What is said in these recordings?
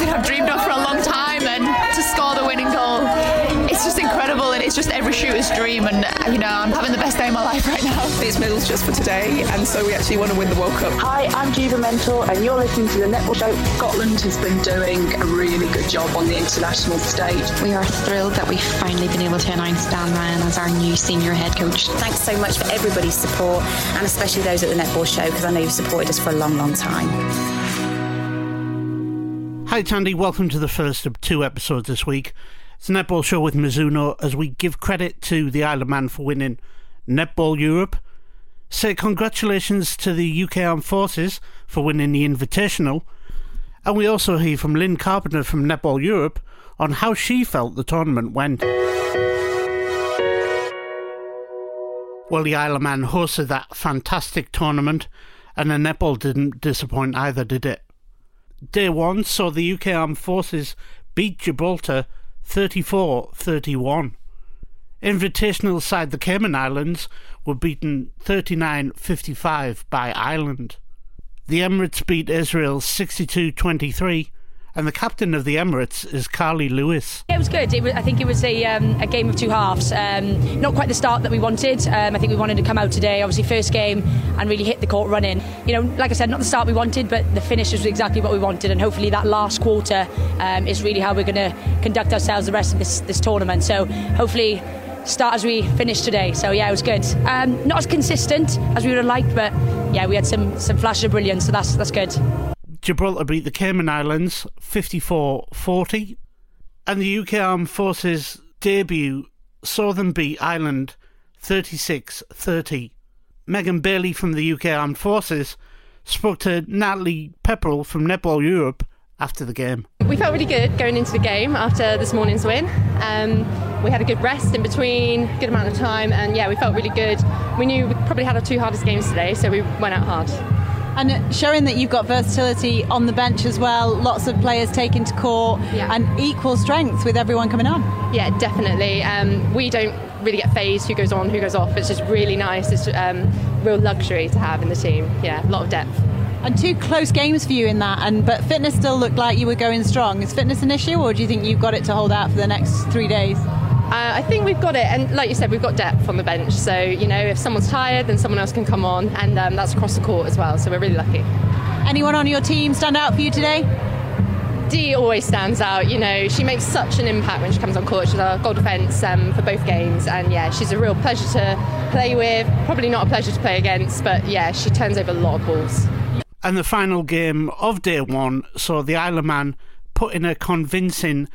something I've dreamed of for a long time, and to score the winning goal, it's just incredible, and it's just every shooter's dream, and I'm having the best day of my life right now. It's medals just for today, and so we actually want to win the World Cup. Hi, I'm Juva Mental, and you're listening to the Netball Show. Scotland has been doing a really good job on the international stage. We are thrilled that we've finally been able to announce Dan Ryan as our new senior head coach. Thanks so much for everybody's support, and especially those at the Netball Show, because I know you've supported us for a long, long time. Hi Tandy, welcome to the first of 2 episodes this week. It's a Netball Show with Mizuno as we give credit to the Isle of Man for winning Netball Europe, say congratulations to the UK Armed Forces for winning the Invitational, and we also hear from Lynn Carpenter from Netball Europe on how she felt the tournament went. Well, the Isle of Man hosted that fantastic tournament, and the netball didn't disappoint either, did it? Day 1 saw the UK Armed Forces beat Gibraltar 34-31. Invitational side the Cayman Islands were beaten 39-55 by Ireland. The Emirates beat Israel 62-23, and the captain of the Emirates is Carly Lewis. It was good. I think it was a game of two halves. Not quite the start that we wanted. I think we wanted to come out today, obviously first game, and really hit the court running. Like I said, not the start we wanted, but the finish was exactly what we wanted, and hopefully that last quarter is really how we're going to conduct ourselves the rest of this tournament. So hopefully start as we finish today. So yeah, it was good. Not as consistent as we would have liked, but yeah, we had some flashes of brilliance, so that's good. Gibraltar beat the Cayman Islands 54-40, and the UK Armed Forces debut saw them beat Ireland 36-30. Megan Bailey from the UK Armed Forces spoke to Natalie Pepperell from Netball Europe after the game. We felt really good going into the game after this morning's win. We had a good rest in between, good amount of time, and yeah, we felt really good. We knew we probably had our 2 hardest games today, so we went out hard. And showing that you've got versatility on the bench as well, lots of players taken to court, and equal strength with everyone coming on. Yeah, definitely. We don't really get phased who goes on, who goes off. It's just really nice. It's real luxury to have in the team. Yeah, a lot of depth. And 2 close games for you in that, but fitness still looked like you were going strong. Is fitness an issue, or do you think you've got it to hold out for the next 3 days? I think we've got it, and like you said, we've got depth on the bench, so if someone's tired then someone else can come on, and that's across the court as well, so we're really lucky. Anyone on your team stand out for you today? Dee always stands out. She makes such an impact when she comes on court. She's our goal defence for both games, and yeah, she's a real pleasure to play with, probably not a pleasure to play against, but yeah, she turns over a lot of balls. And the final game of day 1 saw the Isle of Man put in a convincing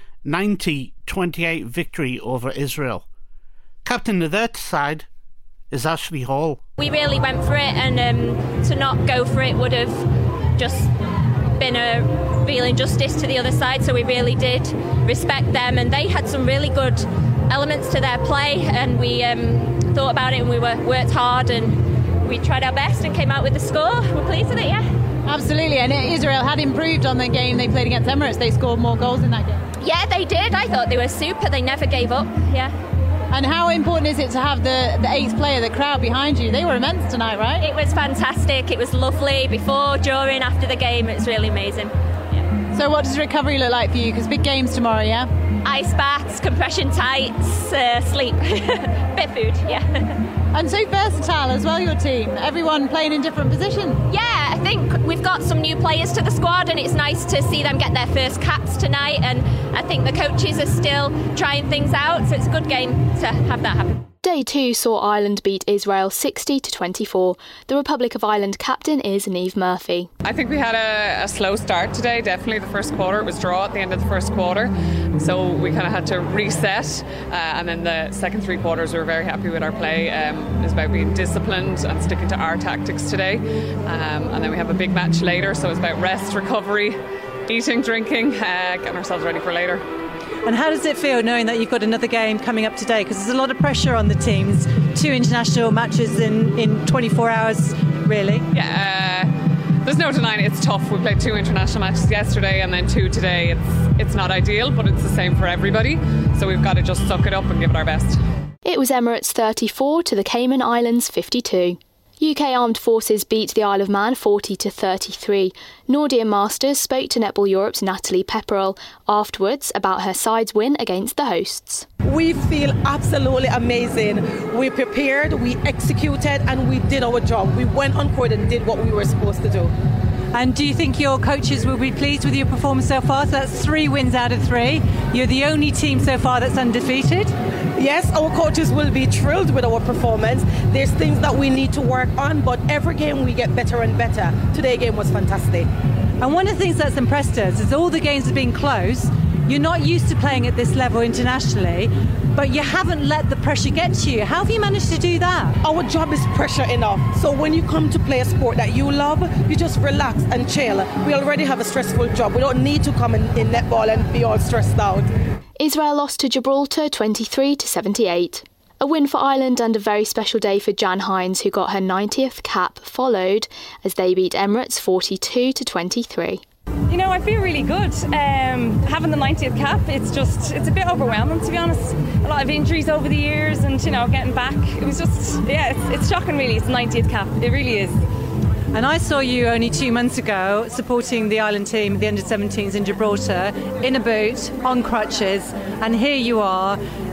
90-28 victory over Israel. Captain of their side is Ashley Hall. We really went for it, and to not go for it would have just been a real injustice to the other side, so we really did respect them, and they had some really good elements to their play, and we thought about it, and we worked hard, and we tried our best and came out with the score. We're pleased with it, yeah. Absolutely, and Israel had improved on the game they played against Emirates. They scored more goals in that game. Yeah, they did. I thought they were super. They never gave up, yeah. And how important is it to have the 8th player, the crowd behind you? They were immense tonight, right? It was fantastic. It was lovely before, during, after the game. It was really amazing. Yeah. So what does recovery look like for you? Because big games tomorrow, yeah? Ice baths, compression tights, sleep. Bit food, yeah. And so versatile as well, your team. Everyone playing in different positions. Yeah, I think we've got some new players to the squad, and it's nice to see them get their first caps tonight, and I think the coaches are still trying things out, so it's a good game to have that happen. Day 2 saw Ireland beat Israel 60-24. The Republic of Ireland captain is Niamh Murphy. I think we had a slow start today, definitely the first quarter. It was draw at the end of the first quarter, so we kind of had to reset, and then the second 3 quarters we were very happy with our play. It's about being disciplined and sticking to our tactics today, and then we have a big match later, so it's about rest, recovery, eating, drinking, getting ourselves ready for later. And how does it feel knowing that you've got another game coming up today? Because there's a lot of pressure on the teams. 2 international matches in 24 hours, really. Yeah, there's no denying it's tough. We played 2 international matches yesterday and then 2 today. It's not ideal, but it's the same for everybody. So we've got to just suck it up and give it our best. It was Emirates 34 to the Cayman Islands 52. UK Armed Forces beat the Isle of Man 40-33. Nordia Masters spoke to Netball Europe's Natalie Pepperell afterwards about her side's win against the hosts. We feel absolutely amazing. We prepared, we executed, and we did our job. We went on court and did what we were supposed to do. And do you think your coaches will be pleased with your performance so far? So that's 3 wins out of 3. You're the only team so far that's undefeated. Yes, our coaches will be thrilled with our performance. There's things that we need to work on, but every game we get better and better. Today's game was fantastic. And one of the things that's impressed us is all the games have been close. You're not used to playing at this level internationally, but you haven't let the pressure get to you. How have you managed to do that? Our job is pressure enough. So when you come to play a sport that you love, you just relax and chill. We already have a stressful job. We don't need to come in netball and be all stressed out. Israel lost to Gibraltar 23-78. A win for Ireland and a very special day for Jan Hines, who got her 90th cap, followed as they beat Emirates 42-23. You know, I feel really good. Having the 90th cap, it's a bit overwhelming, to be honest. A lot of injuries over the years and, you know, getting back. It was just, yeah, it's shocking really. It's the 90th cap. It really is. And I saw you only 2 months ago supporting the Ireland team, the under-17s in Gibraltar, in a boot, on crutches, and here you are,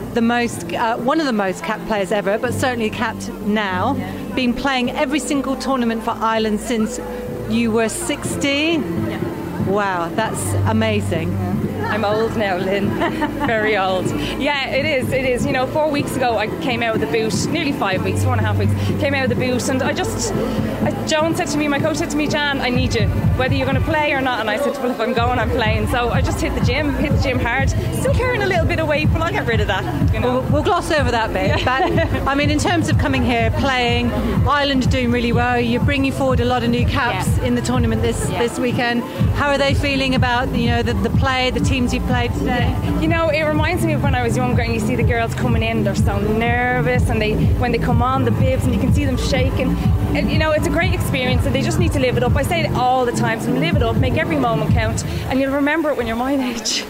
one of the most capped players ever, but certainly capped now, been playing every single tournament for Ireland since you were 16. Yeah. Wow, that's amazing. I'm old now, Lynn. Very old. Yeah, it is. You know, 4 weeks ago I came out of the boot, nearly 5 weeks, 4.5 weeks, came out of the boot, and Joan said to me, my coach said to me, Jan, I need you, whether you're going to play or not. And I said, well, if I'm going, I'm playing. So I just hit the gym hard. Still carrying a little bit of weight, but I'll get rid of that. You know? We'll gloss over that bit. But I mean, in terms of coming here, playing, Ireland are doing really well. You're bringing forward a lot of new caps in the tournament this weekend. How are they feeling about, you know, the play, the teams you played today? You know, it reminds me of when I was younger and you see the girls coming in, they're so nervous, and when they come on the bibs and you can see them shaking. And, you know, it's a great experience and they just need to live it up. I say it all the time, so live it up, make every moment count, and you'll remember it when you're my age.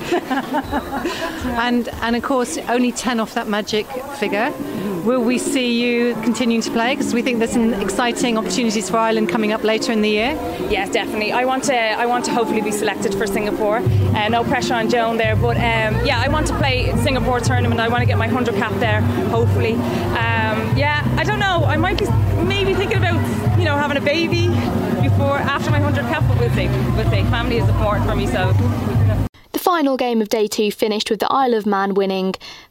and of course, only 10 off that magic figure. Will we see you continuing to play? Because we think there's some exciting opportunities for Ireland coming up later in the year. Yes, definitely. I want to hopefully be selected for Singapore. No pressure on Joan there, but yeah, I want to play Singapore tournament. I want to get my 100 cap there, hopefully. Yeah, I don't know. I might be maybe thinking about, you know, having a baby after my 100 cap, but we'll see. Family is important for me, so. The final game of Day 2 finished with the Isle of Man winning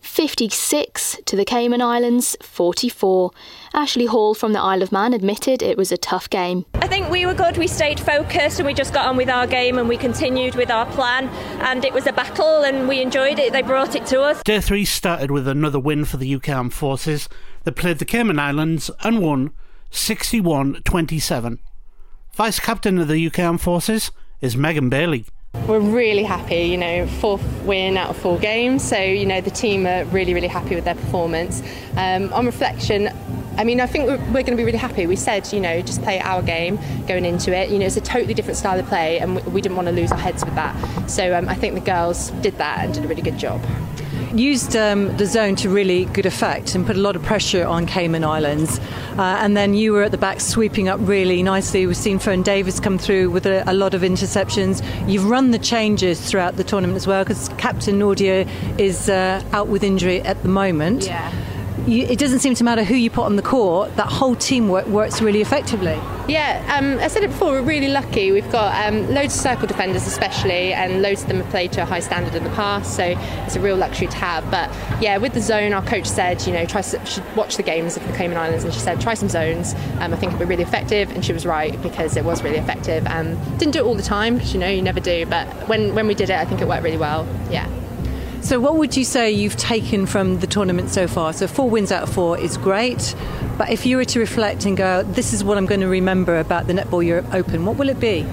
56 to the Cayman Islands 44. Ashley Hall from the Isle of Man admitted it was a tough game. I think we were good. We stayed focused and we just got on with our game and we continued with our plan, and it was a battle and we enjoyed it. They brought it to us. Day 3 started with another win for the UK Armed Forces. They played the Cayman Islands and won 61-27. Vice captain of the UK Armed Forces is Megan Bailey. We're really happy, you know, 4th win out of 4 games, so, you know, the team are really, really happy with their performance. On reflection, I mean, I think we're going to be really happy. We said, you know, just play our game going into it. You know, it's a totally different style of play and we didn't want to lose our heads with that. So I think the girls did that and did a really good job. Used the zone to really good effect and put a lot of pressure on Cayman Islands, and then you were at the back sweeping up really nicely. We've seen Fern Davis come through with a lot of interceptions. You've run the changes throughout the tournament as well, because Captain Nordia is out with injury at the moment. Yeah. It doesn't seem to matter who you put on the court, that whole team works really effectively. Yeah, I said it before, we're really lucky. We've got loads of circle defenders especially, and loads of them have played to a high standard in the past, so it's a real luxury to have. But yeah, with the zone, our coach said, you know, should watch the games of the Cayman Islands, and she said try some zones. I think it'll be really effective, and she was right, because it was really effective. Didn't do it all the time, because, you know, you never do, but when we did it, I think it worked really well. Yeah. So what would you say you've taken from the tournament so far? So 4 wins out of 4 is great, but if you were to reflect and go, this is what I'm going to remember about the Netball Europe Open, what will it be?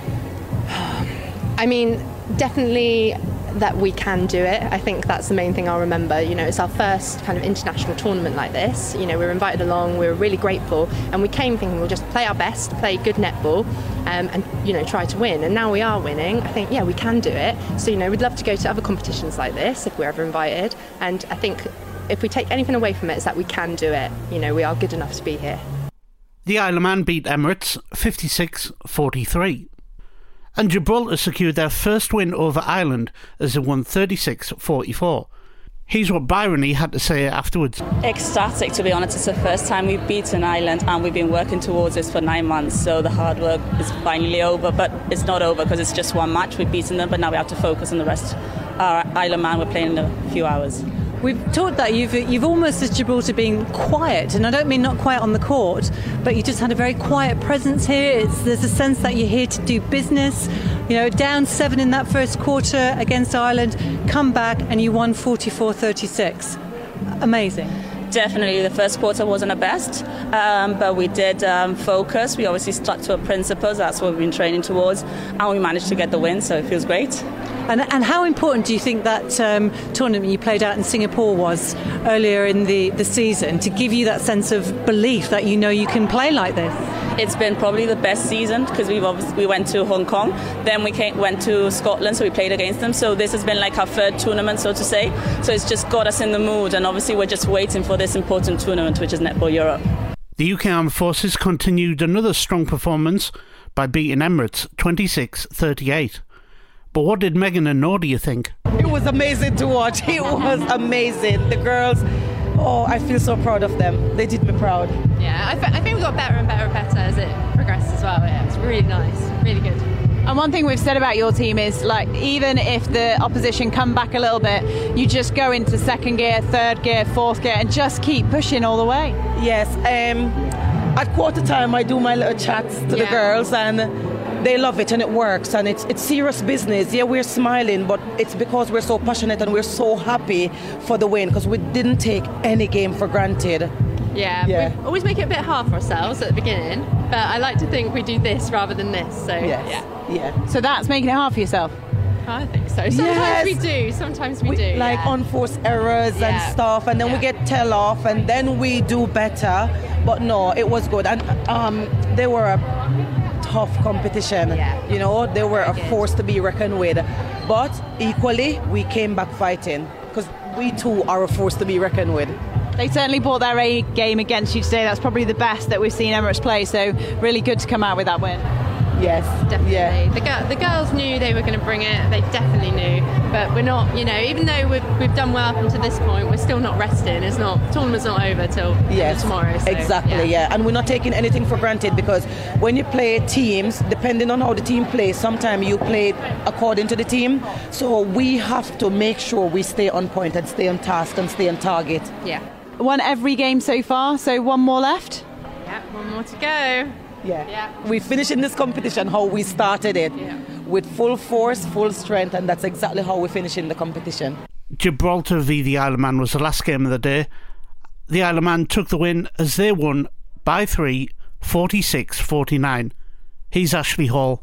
I mean, definitely that we can do it. I think that's the main thing I'll remember. You know, it's our first kind of international tournament like this. You know, we were invited along, we were really grateful, and we came thinking we'll just play our best, play good netball, and, you know, try to win. And now we are winning. I think, yeah, we can do it. So, you know, we'd love to go to other competitions like this if we're ever invited. And I think if we take anything away from it, it's that we can do it. You know, we are good enough to be here. The Isle of Man beat Emirates 56-43. And Gibraltar secured their first win over Ireland as they won 36-44. Here's what Bryony had to say afterwards. Ecstatic, to be honest. It's the first time we've beaten Ireland, and we've been working towards this for 9 months, so the hard work is finally over, but it's not over because it's just one match. We've beaten them, but now we have to focus on the rest. Our Isle of Man, we're playing in a few hours. We've talked that you've almost, as Gibraltar, been quiet, and I don't mean not quiet on the court, but you just had a very quiet presence here. There's a sense that you're here to do business. You know, down 7 in that first quarter against Ireland, come back and you won 44-36. Amazing. Definitely, the first quarter wasn't the best, but we did focus. We obviously stuck to our principles. That's what we've been training towards, and we managed to get the win, so it feels great. And how important do you think that tournament you played out in Singapore was earlier in the season to give you that sense of belief that you know you can play like this? It's been probably the best season because we went to Hong Kong, then we went to Scotland, so we played against them. So this has been like our third tournament, so to say. So it's just got us in the mood, and obviously we're just waiting for this important tournament, which is Netball Europe. The UK Armed Forces continued another strong performance by beating Emirates 26-38. But what did Megan and Nordia think? It was amazing to watch. It was amazing. The girls, I feel so proud of them. They did me proud. Yeah, I think we got better and better as it progressed as well. Yeah, it's really nice, really good. And one thing we've said about your team is, like, even if the opposition come back a little bit, you just go into second gear, third gear, fourth gear, and just keep pushing all the way. Yes. At quarter time, I do my little chats to the girls, and they love it, and it works, and it's serious business. Yeah, we're smiling, but it's because we're so passionate and we're so happy for the win, because we didn't take any game for granted. Yeah, we always make it a bit hard for ourselves at the beginning, but I like to think we do this rather than this. So yeah. So that's making it hard for yourself. I think so. Sometimes we do. Sometimes we do. Like unforced errors and stuff, and then we get tell off, and then we do better. But no, it was good, and they were a tough competition. You know, they were a force to be reckoned with. But equally, we came back fighting because we too are a force to be reckoned with. They certainly brought their A game against you today. That's probably the best that we've seen Emirates play. So really good to come out with that win. Yes, definitely. Yeah. The girls knew they were going to bring it. They definitely knew. But we're not, even though we've done well up until this point, we're still not resting. The tournament's not over till tomorrow. So, exactly, and we're not taking anything for granted, because when you play teams, depending on how the team plays, sometimes you play according to the team. So we have to make sure we stay on point and stay on task and stay on target. Yeah. Won every game so far, so one more left? Yeah, one more to go. Yeah. We finish in this competition how we started it, with full force, full strength, and that's exactly how we finish in the competition. Gibraltar v the Isle of Man was the last game of the day. The Isle of Man took the win as they won by 3, 46-49. Here's Ashley Hall.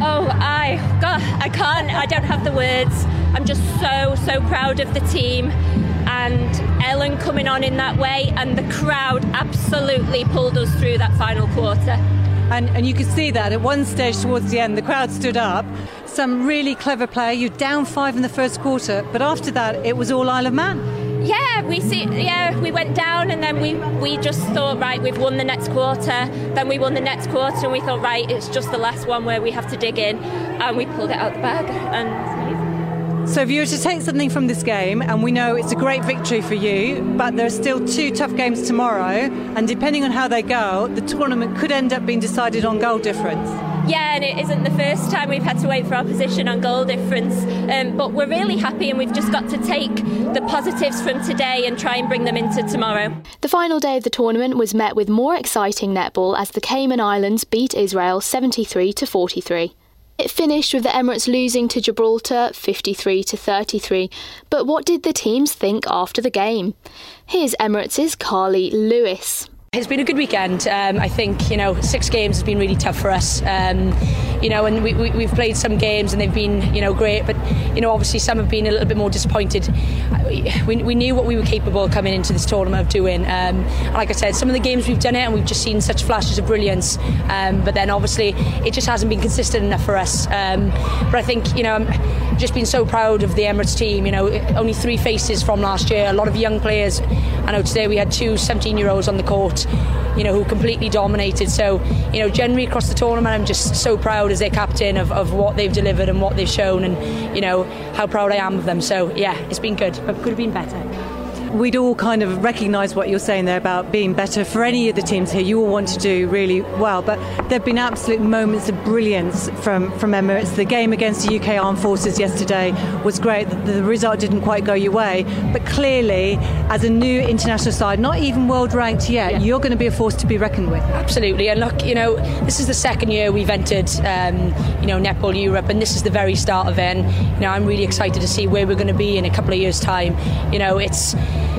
I don't have the words. I'm just so proud of the team, and Ellen coming on in that way, and the crowd absolutely pulled us through that final quarter. And you could see that at one stage towards the end, the crowd stood up. Some really clever play. You're down 5 in the first quarter, but after that, it was all Isle of Man. We went down, and then we just thought, right, we've won the next quarter. Then we won the next quarter, and we thought, right, it's just the last one where we have to dig in, and we pulled it out the bag. And so if you were to take something from this game, and we know it's a great victory for you, but there are still 2 tough games tomorrow, and depending on how they go, the tournament could end up being decided on goal difference. Yeah, and it isn't the first time we've had to wait for our position on goal difference, but we're really happy, and we've just got to take the positives from today and try and bring them into tomorrow. The final day of the tournament was met with more exciting netball as the Cayman Islands beat Israel 73-43. It finished with the Emirates losing to Gibraltar 53-33, but what did the teams think after the game? Here's Emirates' Carly Lewis. It's been a good weekend. I think, 6 games has been really tough for us. and we've played some games and they've been, great, but, obviously some have been a little bit more disappointed. We knew what we were capable of coming into this tournament of doing. Like I said, some of the games we've done it and we've just seen such flashes of brilliance, but then obviously it just hasn't been consistent enough for us. But I think, I've just been so proud of the Emirates team. Only 3 faces from last year, a lot of young players. I know today we had 2 17-year-olds on the court, who completely dominated. So, generally across the tournament, I'm just so proud as their captain of what they've delivered and what they've shown, and, how proud I am of them. So, yeah, it's been good, but could have been better. We'd all kind of recognise what you're saying there about being better for any of the teams here. You all want to do really well, but there have been absolute moments of brilliance from Emirates. The game against the UK Armed Forces yesterday was great. The result didn't quite go your way, but clearly, as a new international side, not even world ranked yet, you're going to be a force to be reckoned with. Absolutely, and look, this is the second year we've entered, Netball Europe, and this is the very start of it. And, I'm really excited to see where we're going to be in a couple of years' time. It's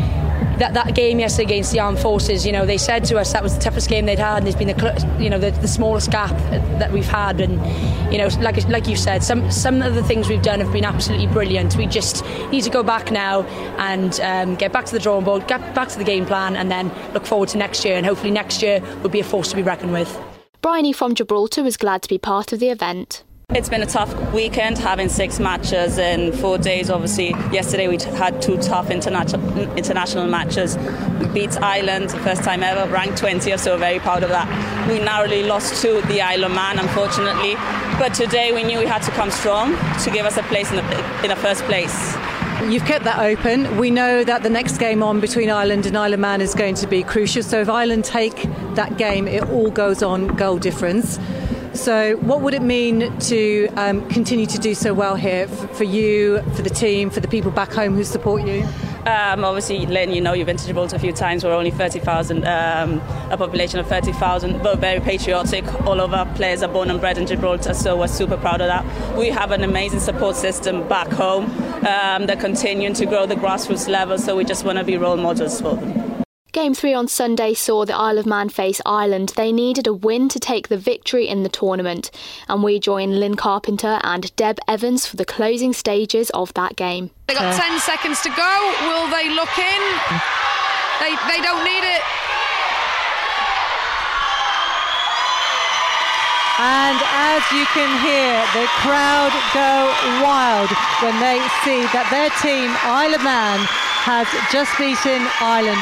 that game yesterday against the Armed Forces, they said to us that was the toughest game they'd had, and there's been the smallest gap that we've had, and like you said, some of the things we've done have been absolutely brilliant. We just need to go back now and get back to the drawing board, get back to the game plan, and then look forward to next year, and hopefully next year will be a force to be reckoned with. Bryony from Gibraltar was glad to be part of the event. It's been a tough weekend, having 6 matches in 4 days. Obviously, yesterday we had 2 tough international matches. We beat Ireland, first time ever, ranked 20th, so we're very proud of that. We narrowly lost to the Isle of Man, unfortunately. But today we knew we had to come strong to give us a place in the first place. You've kept that open. We know that the next game on between Ireland and Isle of Man is going to be crucial. So if Ireland take that game, it all goes on goal difference. So what would it mean to continue to do so well here for you, for the team, for the people back home who support you? Obviously, Lynn, you've been to Gibraltar a few times. We're only 30,000, a population of 30,000, but very patriotic. All of our players are born and bred in Gibraltar, so we're super proud of that. We have an amazing support system back home. They're continuing to grow the grassroots level, so we just want to be role models for them. Game 3 on Sunday saw the Isle of Man face Ireland. They needed a win to take the victory in the tournament, and we join Lynn Carpenter and Deb Evans for the closing stages of that game. They got 10 seconds to go. Will they look in? They don't need it. And as you can hear, the crowd go wild when they see that their team, Isle of Man, has just beaten Ireland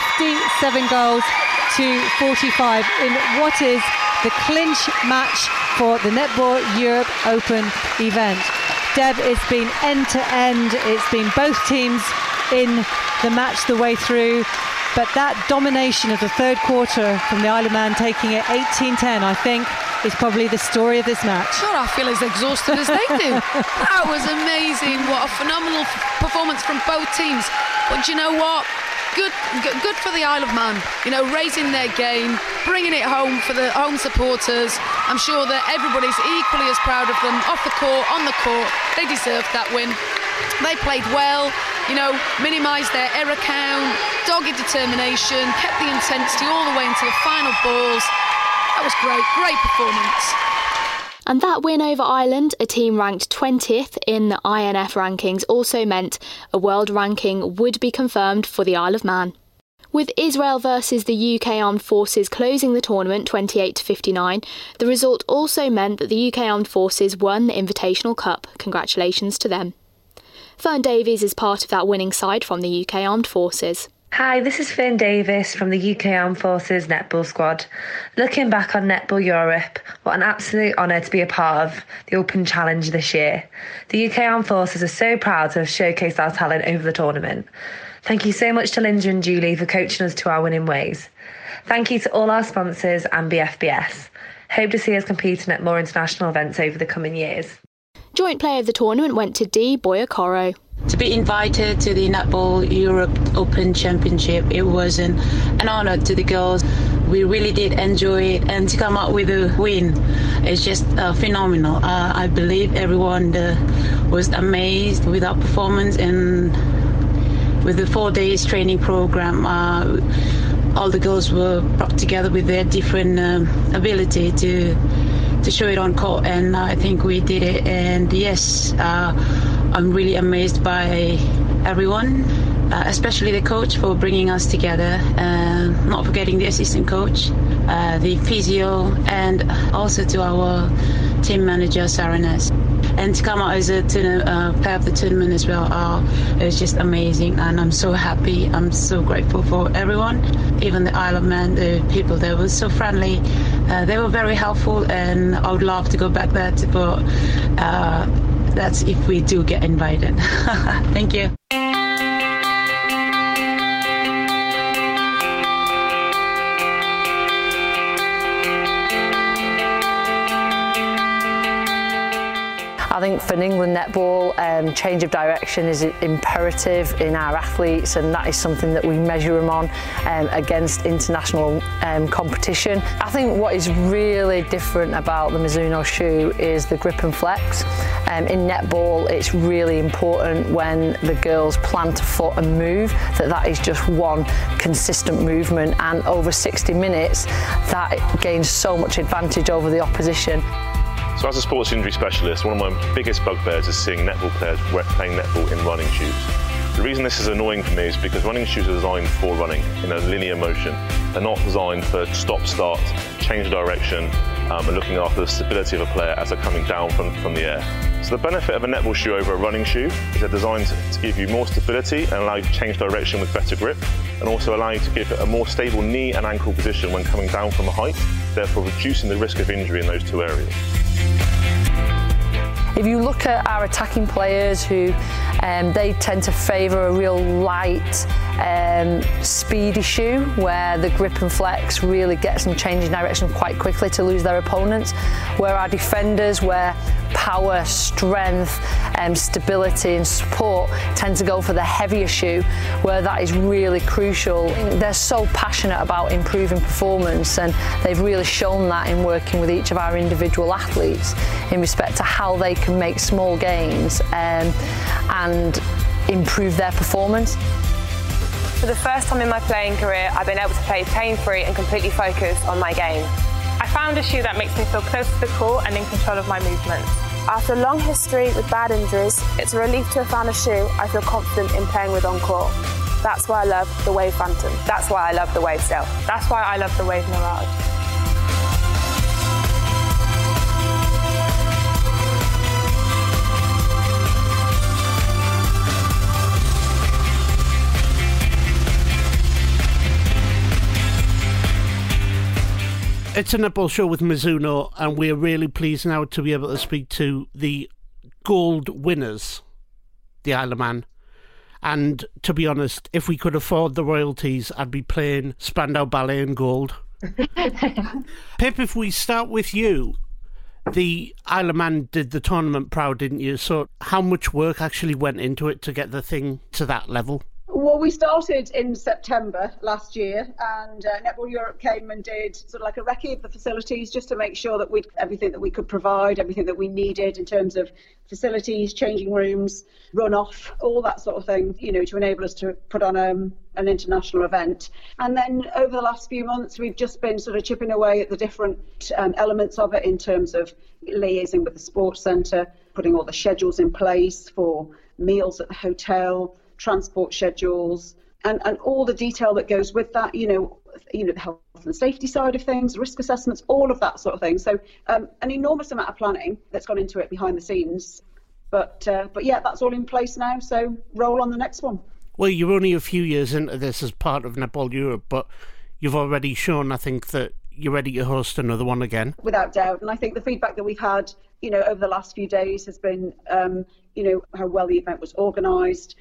57 goals to 45 in what is the clinch match for the Netball Europe Open event. Deb, it's been end to end. It's been both teams in the match the way through. But that domination of the third quarter from the Isle of Man, taking it 18-10, I think, is probably the story of this match. God, I feel as exhausted as they do. That was amazing. What a phenomenal performance from both teams. But you know what? Good for the Isle of Man. Raising their game, bringing it home for the home supporters. I'm sure that everybody's equally as proud of them off the court, on the court. They deserved that win. They played well, minimised their error count, dogged determination, kept the intensity all the way into the final balls. That was great performance. And that win over Ireland, a team ranked 20th in the INF rankings, also meant a world ranking would be confirmed for the Isle of Man. With Israel versus the UK Armed Forces closing the tournament 28-59, the result also meant that the UK Armed Forces won the Invitational Cup. Congratulations to them. Fern Davies is part of that winning side from the UK Armed Forces. Hi, this is Fern Davis from the UK Armed Forces Netball squad. Looking back on Netball Europe, what an absolute honour to be a part of the Open Challenge this year. The UK Armed Forces are so proud to have showcased our talent over the tournament. Thank you so much to Linda and Julie for coaching us to our winning ways. Thank you to all our sponsors and BFBS. Hope to see us competing at more international events over the coming years. Joint player of the tournament went to Dee Boyacoro. To be invited to the Netball Europe Open Championship, it was an honour to the girls. We really did enjoy it, and to come out with a win, it's just phenomenal. I believe everyone was amazed with our performance, and with the 4 days training program, all the girls were brought together with their different ability to to show it on court, and I think we did it. And yes, I'm really amazed by everyone, especially the coach for bringing us together, not forgetting the assistant coach, the physio, and also to our team manager, Sarah Ness. And to come out as a player of the tournament as well, it was just amazing, and I'm so happy. I'm so grateful for everyone, even the Isle of Man, the people there were so friendly. They were very helpful, and I would love to go back there, but that's if we do get invited. Thank you. I think for England netball, change of direction is imperative in our athletes, and that is something that we measure them on against international competition. I think what is really different about the Mizuno shoe is the grip and flex. In netball, it's really important when the girls plant a foot and move, that is just one consistent movement, and over 60 minutes that gains so much advantage over the opposition. So as a sports injury specialist, one of my biggest bugbears is seeing netball players playing netball in running shoes. The reason this is annoying for me is because running shoes are designed for running in a linear motion. They're not designed for stop, start, change direction, and looking after the stability of a player as they're coming down from the air. So the benefit of a netball shoe over a running shoe is they're designed to give you more stability and allow you to change direction with better grip, and also allow you to give a more stable knee and ankle position when coming down from a height, therefore reducing the risk of injury in those two areas. If you look at our attacking players who they tend to favour a real light, speedy shoe where the grip and flex really gets them changing direction quite quickly to lose their opponents, where our defenders, where power, strength, stability and support tend to go for the heavier shoe, where that is really crucial. They're so passionate about improving performance, and they've really shown that in working with each of our individual athletes in respect to how they can make small gains and improve their performance. For the first time in my playing career, I've been able to play pain-free and completely focused on my game. I found a shoe that makes me feel close to the court and in control of my movements. After a long history with bad injuries, it's a relief to have found a shoe I feel confident in playing with on court. That's why I love the Wave Phantom. That's why I love the Wave Stealth. That's why I love the Wave Mirage. It's a netball show with Mizuno, and we're really pleased now to be able to speak to the gold winners, the Isle of Man. And to be honest, if we could afford the royalties, I'd be playing Spandau Ballet in gold. Pip, if we start with you, the Isle of Man did the tournament proud, didn't you? So how much work actually went into it to get the thing to that level? Well, we started in September last year, and Netball Europe came and did sort of like a recce of the facilities just to make sure that we everything that we could provide, everything that we needed in terms of facilities, changing rooms, runoff, all that sort of thing, you know, to enable us to put on an international event. And then over the last few months, we've just been sort of chipping away at the different elements of it in terms of liaising with the sports centre, putting all the schedules in place for meals at the hotel, transport schedules, and all the detail that goes with that, you know, the health and safety side of things, risk assessments, all of that sort of thing. So an enormous amount of planning that's gone into it behind the scenes. But yeah, that's all in place now, so roll on the next one. Well, you're only a few years into this as part of Netball Europe, but you've already shown, I think, that you're ready to host another one again. Without doubt, and I think the feedback that we've had, you know, over the last few days has been, you know, how well the event was organised,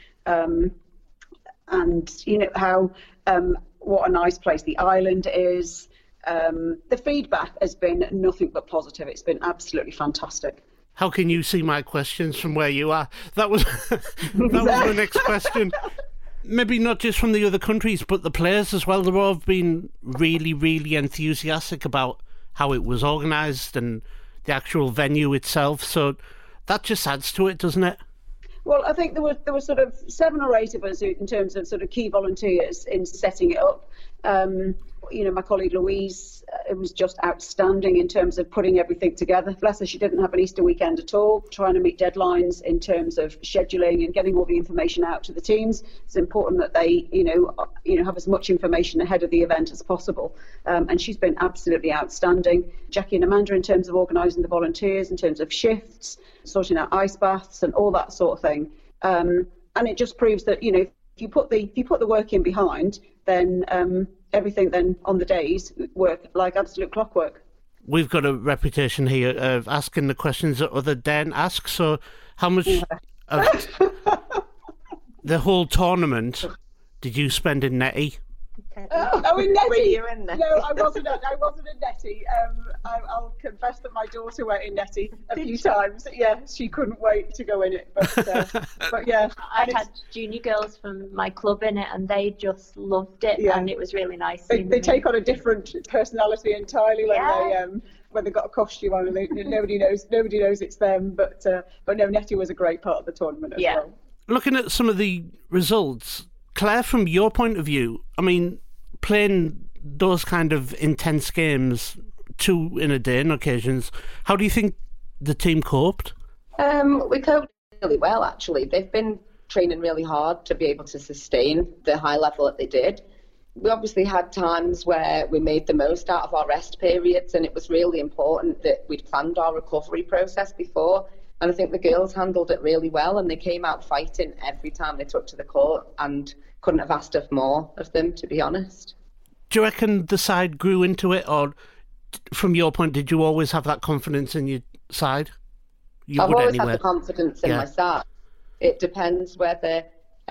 and you know how what a nice place the island is. The feedback has been nothing but positive. It's been absolutely fantastic. How can you see my questions from where you are? That was the next question. Maybe not just from the other countries, but the players as well. They've all been really, really enthusiastic about how it was organised and the actual venue itself. So that just adds to it, doesn't it? Well, I think there were sort of 7 or 8 of us in terms of sort of key volunteers in setting it up. My colleague Louise was just outstanding in terms of putting everything together. Bless her, she didn't have an Easter weekend at all, trying to meet deadlines in terms of scheduling and getting all the information out to the teams. It's important that they, have as much information ahead of the event as possible. And she's been absolutely outstanding. Jackie and Amanda in terms of organising the volunteers, in terms of shifts, sorting out ice baths and all that sort of thing. And it just proves that, if you put the work in behind, then everything then on the days work like absolute clockwork. We've got a reputation here of asking the questions that other daren't ask. So how much of the whole tournament did you spend in Netty? In Netty? Were you in Netty? No, I wasn't in Netty. I'll confess that my daughter went in Netty a few times. Yeah, she couldn't wait to go in it. But yeah. I had junior girls from my club in it and they just loved it, and it was really nice. They take on a different personality entirely when they got a costume on, and nobody knows it's them. But no, Netty was a great part of the tournament as well. Looking at some of the results, Claire, from your point of view, I mean, playing those kind of intense games, 2 in a day on occasions, how do you think the team coped? We coped really well, actually. They've been training really hard to be able to sustain the high level that they did. We obviously had times where we made the most out of our rest periods, and it was really important that we'd planned our recovery process before. And I think the girls handled it really well, and they came out fighting every time they took to the court, and couldn't have asked of more of them, to be honest. Do you reckon the side grew into it, or from your point, did you always have that confidence in your side? I've always had the confidence in my side. It depends whether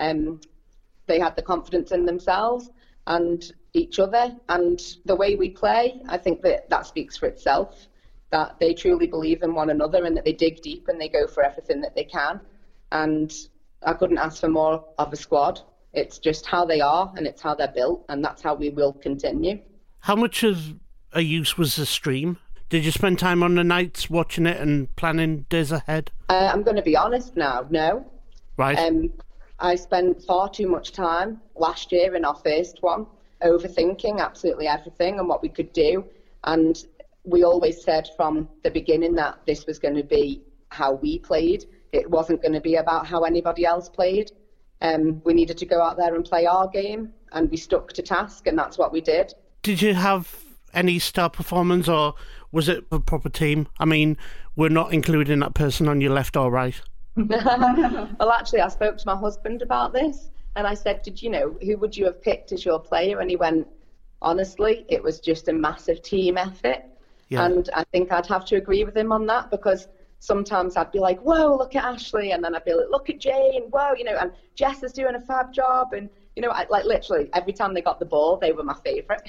they had the confidence in themselves and each other, and the way we play. I think that speaks for itself, that they truly believe in one another and that they dig deep and they go for everything that they can. And I couldn't ask for more of a squad. It's just how they are, and it's how they're built, and that's how we will continue. How much of a use was the stream? Did you spend time on the nights watching it and planning days ahead? I'm going to be honest now, no. Right. I spent far too much time last year in our first one, overthinking absolutely everything and what we could do. And we always said from the beginning that this was going to be how we played. It wasn't going to be about how anybody else played. We needed to go out there and play our game, and we stuck to task, and that's what we did. Did you have any star performance, or was it a proper team? I mean, we're not including that person on your left or right. Well, actually, I spoke to my husband about this, and I said, who would you have picked as your player? And he went, honestly, it was just a massive team effort. Yeah. And I think I'd have to agree with him on that, because sometimes I'd be like, whoa, look at Ashley, and then I'd be like, look at Jane, whoa, and Jess is doing a fab job, and literally every time they got the ball, they were my favourite.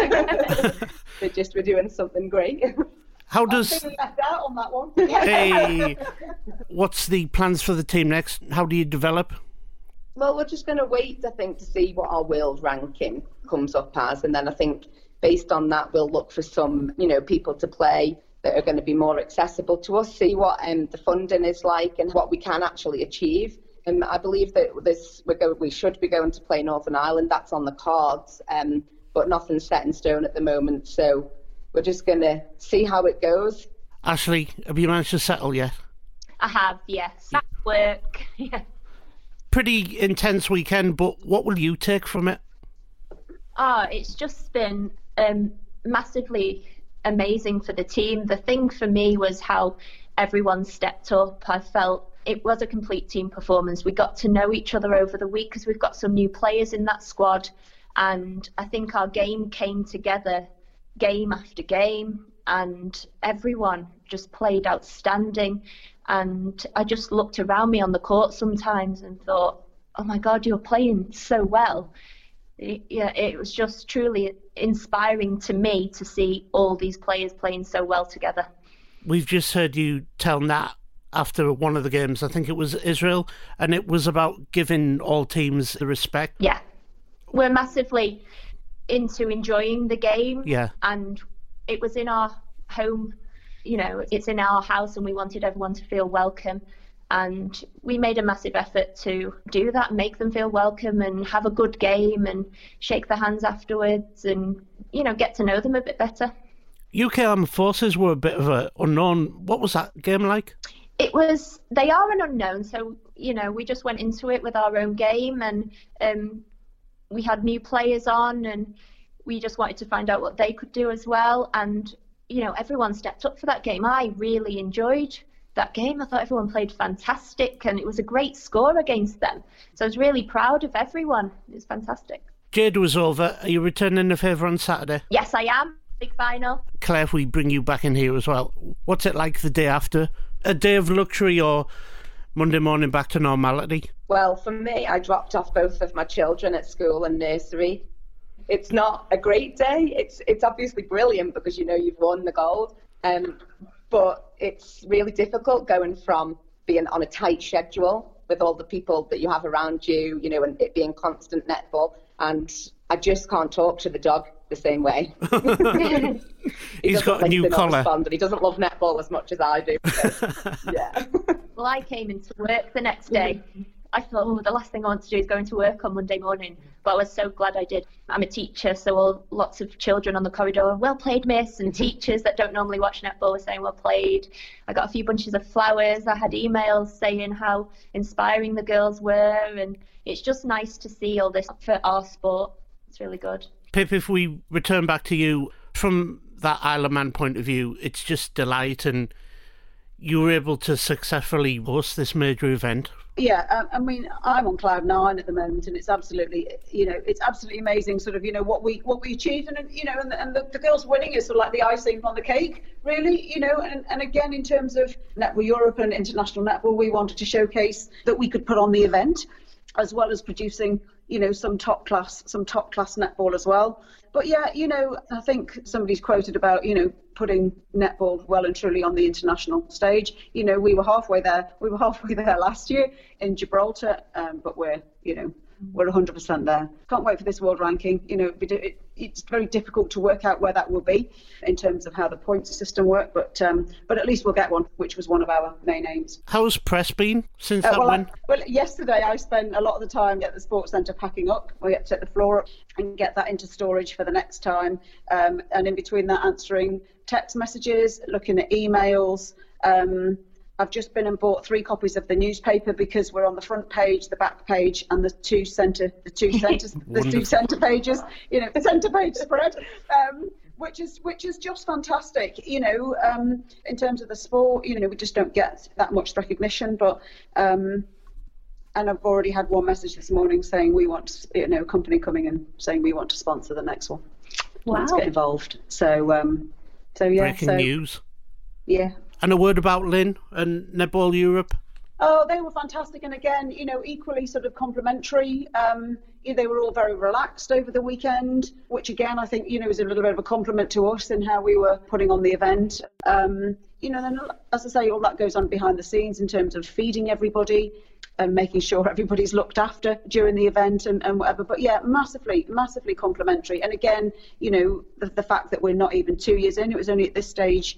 They just were doing something great. How does... I think we left out on that one. Hey, what's the plans for the team next? How do you develop? Well, we're just going to wait, I think, to see what our world ranking comes up as, and then I think based on that, we'll look for some, people to play that are going to be more accessible to us, see what the funding is like and what we can actually achieve. And I believe that we should be going to play Northern Ireland. That's on the cards, but nothing's set in stone at the moment. So we're just going to see how it goes. Ashley, have you managed to settle yet? I have, yes. At work, yeah. Pretty intense weekend, but what will you take from it? It's just been massively amazing for the team. The thing for me was how everyone stepped up. I felt it was a complete team performance. We got to know each other over the week because we've got some new players in that squad, and I think our game came together game after game, and everyone just played outstanding. And I just looked around me on the court sometimes and thought, oh my God, you're playing so well. It was just truly inspiring to me to see all these players playing so well together. We've just heard you tell Nat after one of the games, I think it was Israel, and it was about giving all teams the respect. Yeah, we're massively into enjoying the game. Yeah. And it was in our home, it's in our house, and we wanted everyone to feel welcome. And we made a massive effort to do that, make them feel welcome and have a good game and shake their hands afterwards and, get to know them a bit better. UK Armed Forces were a bit of an unknown. What was that game like? They are an unknown, so, we just went into it with our own game, and we had new players on, and we just wanted to find out what they could do as well. And, everyone stepped up for that game. I really enjoyed that game. I thought everyone played fantastic, and it was a great score against them. So I was really proud of everyone. It was fantastic. Jade was over. Are you returning the favour on Saturday? Yes, I am. Big final. Claire, if we bring you back in here as well, what's it like the day after? A day of luxury or Monday morning back to normality? Well, for me, I dropped off both of my children at school and nursery. It's not a great day. It's obviously brilliant because you've won the gold. But it's really difficult going from being on a tight schedule with all the people that you have around you, and it being constant netball. And I just can't talk to the dog the same way. He's got a new collar. He doesn't love netball as much as I do. So, yeah. Well, I came into work the next day. I thought, the last thing I want to do is go into work on Monday morning. But I was so glad I did. I'm a teacher, so lots of children on the corridor, well played, miss, and teachers that don't normally watch netball were saying, well played. I got a few bunches of flowers. I had emails saying how inspiring the girls were, and it's just nice to see all this for our sport. It's really good. Pip, if we return back to you, from that Isle of Man point of view, it's just delight, and you were able to successfully host this major event. Yeah, I'm on cloud 9 at the moment, and it's absolutely, it's absolutely amazing. Sort of, what we achieved, and the girls winning is sort of like the icing on the cake, really. And again, in terms of Netball Europe and international netball, we wanted to showcase that we could put on the event, as well as producing, some top class netball as well. But yeah, I think somebody's quoted about, putting netball well and truly on the international stage. We were halfway there. We were halfway there last year in Gibraltar, but we're 100% there. Can't wait for this world ranking. It's very difficult to work out where that will be in terms of how the points system works, but at least we'll get one, which was one of our main aims. How's press been since that win? Well, yesterday I spent a lot of the time at the Sports Centre packing up. We had to take the floor up and get that into storage for the next time, and in between that answering text messages, looking at emails. I've just been and bought 3 copies of the newspaper because we're on the front page, the back page, and the two centre pages, the centre page spread, which is just fantastic. In terms of the sport, we just don't get that much recognition. But and I've already had one message this morning saying we want, a company coming and saying we want to sponsor the next one. Wow. Let's get involved. So yeah. Breaking news. Yeah. And a word about Lynn and Netball Europe? Oh, they were fantastic. And again, equally sort of complimentary. They were all very relaxed over the weekend, which again, I think, is a little bit of a compliment to us in how we were putting on the event. Then, as I say, all that goes on behind the scenes in terms of feeding everybody and making sure everybody's looked after during the event and whatever. But yeah, massively complimentary. And again, the fact that we're not even 2 years in, it was only at this stage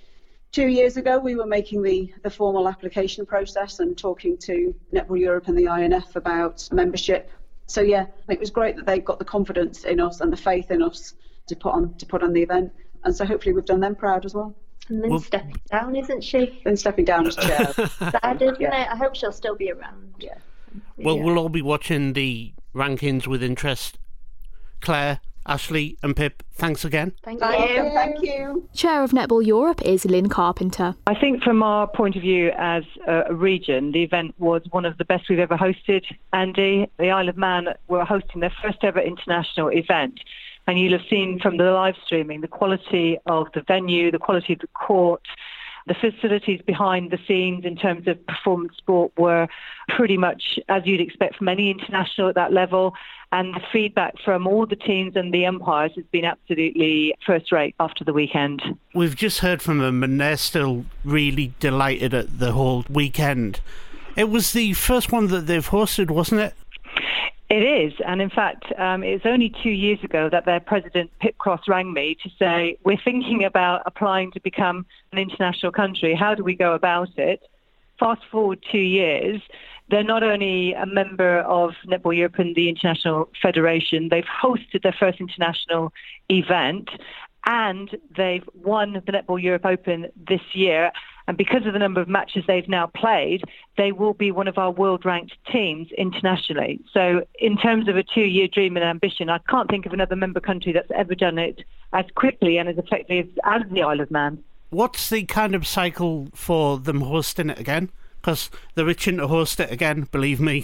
2 years ago we were making the formal application process and talking to Netball Europe and the INF about membership. So yeah, it was great that they got the confidence in us and the faith in us to put on the event. And so hopefully we've done them proud as well. And then stepping down, isn't she? Then stepping down as chair. Sad, isn't it? I hope she'll still be around. Yeah. Well, we'll all be watching the rankings with interest. Claire, Ashley and Pip, thanks again. Thank you. Chair of Netball Europe is Lynn Carpenter. I think from our point of view as a region, the event was one of the best we've ever hosted. Andy, the Isle of Man were hosting their first ever international event. And you'll have seen from the live streaming the quality of the venue, the quality of the court, the facilities behind the scenes in terms of performance sport were pretty much as you'd expect from any international at that level. And the feedback from all the teams and the umpires has been absolutely first rate after the weekend. We've just heard from them and they're still really delighted at the whole weekend. It was the first one that they've hosted, wasn't it? It is, and in fact, it's only 2 years ago that their president, Pip Cross, rang me to say, we're thinking about applying to become an international country. How do we go about it? fast forward 2 years, they're not only a member of Netball Europe and the International Federation, they've hosted their first international event, and they've won the Netball Europe Open this year. And because of the number of matches they've now played, they will be one of our world-ranked teams internationally. So in terms of a 2-year dream and ambition, I can't think of another member country that's ever done it as quickly and as effectively as the Isle of Man. What's the kind of cycle for them hosting it again? Because they're itching to host it again, believe me.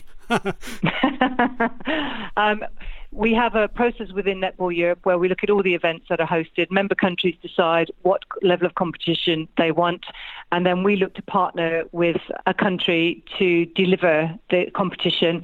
We have a process within Netball Europe where we look at all the events that are hosted. Member countries decide what level of competition they want, and then we look to partner with a country to deliver the competition.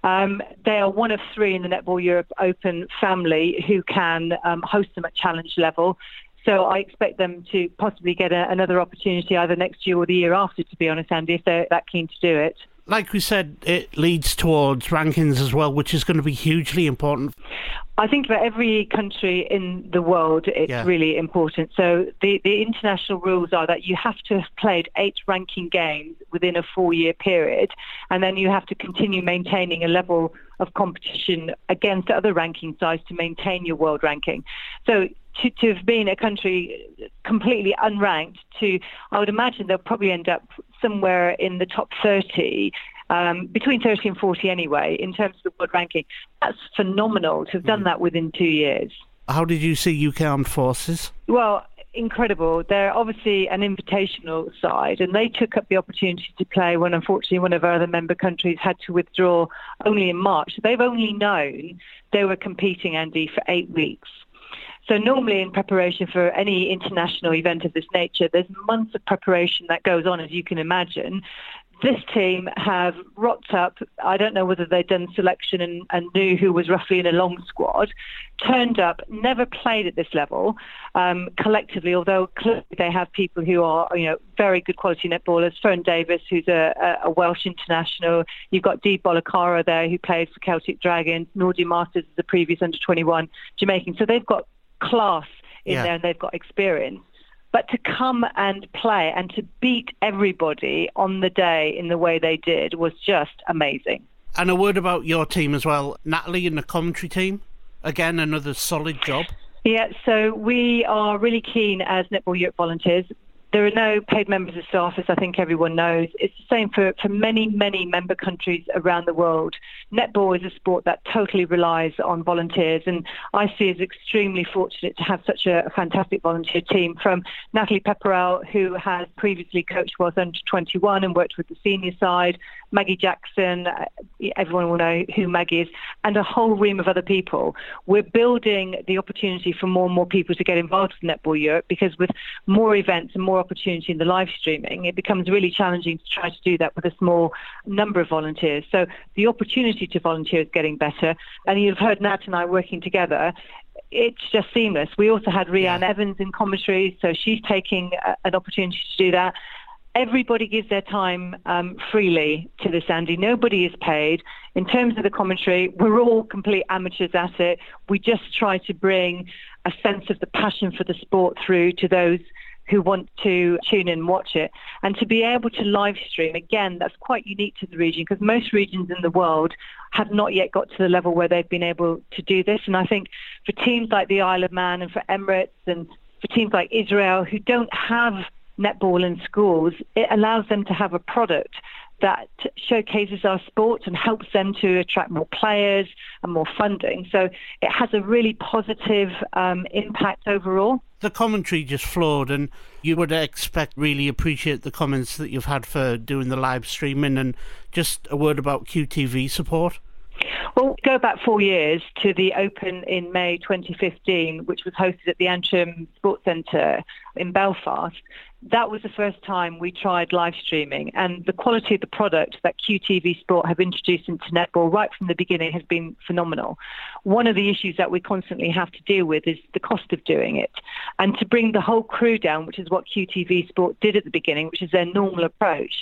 They are one of 3 in the Netball Europe Open family who can host them at challenge level. So I expect them to possibly get another opportunity either next year or the year after, to be honest, Andy, if they're that keen to do it. Like we said, it leads towards rankings as well, which is going to be hugely important. I think for every country in the world, it's really important. So the international rules are that you have to have played 8 ranking games within a 4-year period, and then you have to continue maintaining a level of competition against other ranking sides to maintain your world ranking. So to have been a country completely unranked I would imagine they'll probably end up somewhere in the top 30, between 30 and 40 anyway, in terms of the world ranking. That's phenomenal to have done that within 2 years. How did you see UK Armed Forces? Well, incredible. They're obviously an invitational side, and they took up the opportunity to play when, unfortunately, one of our other member countries had to withdraw only in March. They've only known they were competing, Andy, for 8 weeks. So normally in preparation for any international event of this nature, there's months of preparation that goes on, as you can imagine. This team have rocked up. I don't know whether they'd done selection and knew who was roughly in a long squad, turned up, never played at this level collectively, although clearly they have people who are, very good quality netballers. Fern Davis, who's a Welsh international. You've got Dee Bolakara there, who played for Celtic Dragons. Nordi Masters is the previous under-21 Jamaican. So they've got class in there and they've got experience. But to come and play and to beat everybody on the day in the way they did was just amazing. And a word about your team as well. Natalie and the commentary team. Again, another solid job. Yeah, so we are really keen as Netball Europe volunteers. There are no paid members of staff, as I think everyone knows. It's the same for many, many member countries around the world. Netball is a sport that totally relies on volunteers, and I see as extremely fortunate to have such a fantastic volunteer team, from Natalie Pepperell, who has previously coached Wales Under-21 and worked with the senior side, Maggie Jackson, everyone will know who Maggie is, and a whole ream of other people. We're building the opportunity for more and more people to get involved with Netball Europe, because with more events and more opportunity in the live streaming, it becomes really challenging to try to do that with a small number of volunteers. So the opportunity to volunteer is getting better, and you've heard Nat and I working together. It's just seamless. We also had Rhianne Evans in commentary, so she's taking an opportunity to do that. Everybody gives their time freely to this, Andy. Nobody is paid. In terms of the commentary, we're all complete amateurs at it. We just try to bring a sense of the passion for the sport through to those who want to tune in and watch it. And to be able to live stream, again, that's quite unique to the region, because most regions in the world have not yet got to the level where they've been able to do this. And I think for teams like the Isle of Man and for Emirates and for teams like Israel, who don't have netball in schools, it allows them to have a product that showcases our sport and helps them to attract more players and more funding. So it has a really positive impact overall. The commentary just flowed, and you would really appreciate the comments that you've had for doing the live streaming. And just a word about QTV support. Well, go back 4 years to the Open in May 2015, which was hosted at the Antrim Sports Centre in Belfast. That was the first time we tried live streaming, and the quality of the product that QTV Sport have introduced into netball right from the beginning has been phenomenal. One of the issues that we constantly have to deal with is the cost of doing it. And to bring the whole crew down, which is what QTV Sport did at the beginning, which is their normal approach,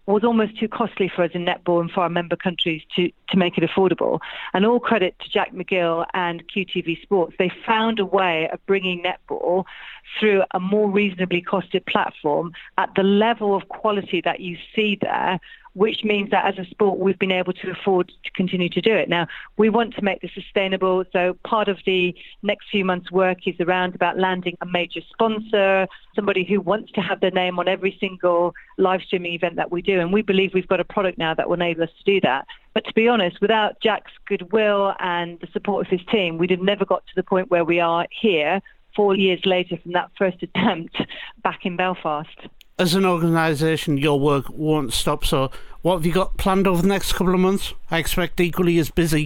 was almost too costly for us in netball and for our member countries to make it affordable. And all credit to Jack McGill and QTV Sports. They found a way of bringing netball through a more reasonably costed platform at the level of quality that you see there, which means that as a sport, we've been able to afford to continue to do it. Now, we want to make this sustainable, so part of the next few months' work is around about landing a major sponsor, somebody who wants to have their name on every single live streaming event that we do, and we believe we've got a product now that will enable us to do that. But to be honest, without Jack's goodwill and the support of his team, we'd have never got to the point where we are here 4 years later from that first attempt back in Belfast. As an organisation, your work won't stop, so what have you got planned over the next couple of months? I expect equally as busy.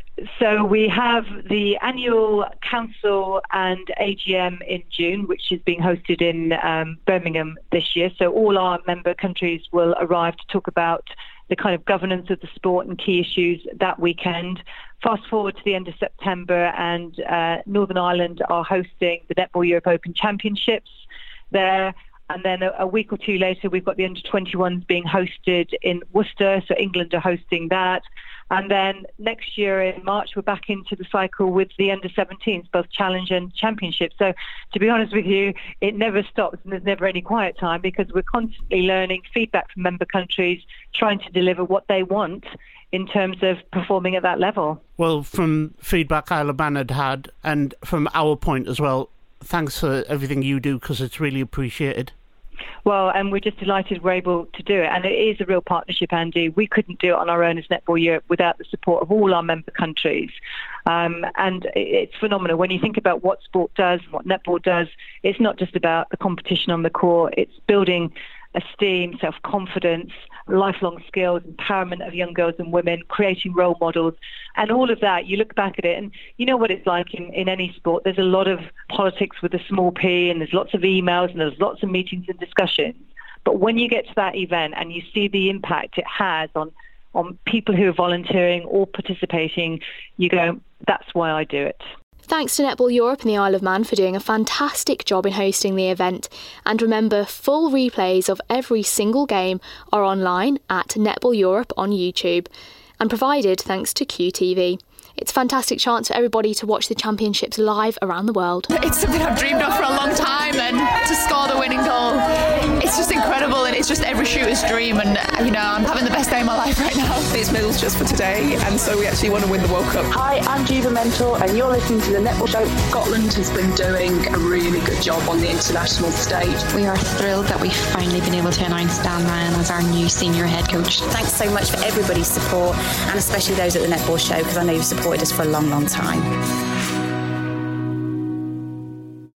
So we have the annual council and AGM in June, which is being hosted in Birmingham this year. So all our member countries will arrive to talk about the kind of governance of the sport and key issues that weekend. Fast forward to the end of September, and Northern Ireland are hosting the Netball Europe Open Championships there. And then a week or two later, we've got the under-21s being hosted in Worcester, so England are hosting that. And then next year in March, we're back into the cycle with the under-17s, both Challenge and Championship. So to be honest with you, it never stops and there's never any quiet time, because we're constantly learning feedback from member countries, trying to deliver what they want in terms of performing at that level. Well, from feedback Isle of Man had, and from our point as well, thanks for everything you do, because it's really appreciated. Well, and we're just delighted we're able to do it. And it is a real partnership, Andy. We couldn't do it on our own as Netball Europe without the support of all our member countries. And it's phenomenal. When you think about what sport does, what netball does, it's not just about the competition on the court. It's building esteem, self-confidence, lifelong skills, empowerment of young girls and women, creating role models, and all of that. You look back at it and you know what it's like in any sport. There's a lot of politics with a small p, and there's lots of emails and there's lots of meetings and discussions. But when you get to that event and you see the impact it has on people who are volunteering or participating, you go, that's why I do it. Thanks to Netball Europe and the Isle of Man for doing a fantastic job in hosting the event. And remember, full replays of every single game are online at Netball Europe on YouTube, and provided thanks to QTV. It's a fantastic chance for everybody to watch the championships live around the world. It's something I've dreamed of for a long time, and to score the winning goal, it's just incredible, and it's just every shooter's dream, and I'm having the best day of my life right now. These medals just for today, and so we actually want to win the World Cup. Hi, I'm Jiva Mentor, and you're listening to the Netball Show. Scotland has been doing a really good job on the international stage. We are thrilled that we've finally been able to announce Dan Ryan as our new senior head coach. Thanks so much for everybody's support, and especially those at the Netball Show, because I know you've supported us for a long, long time.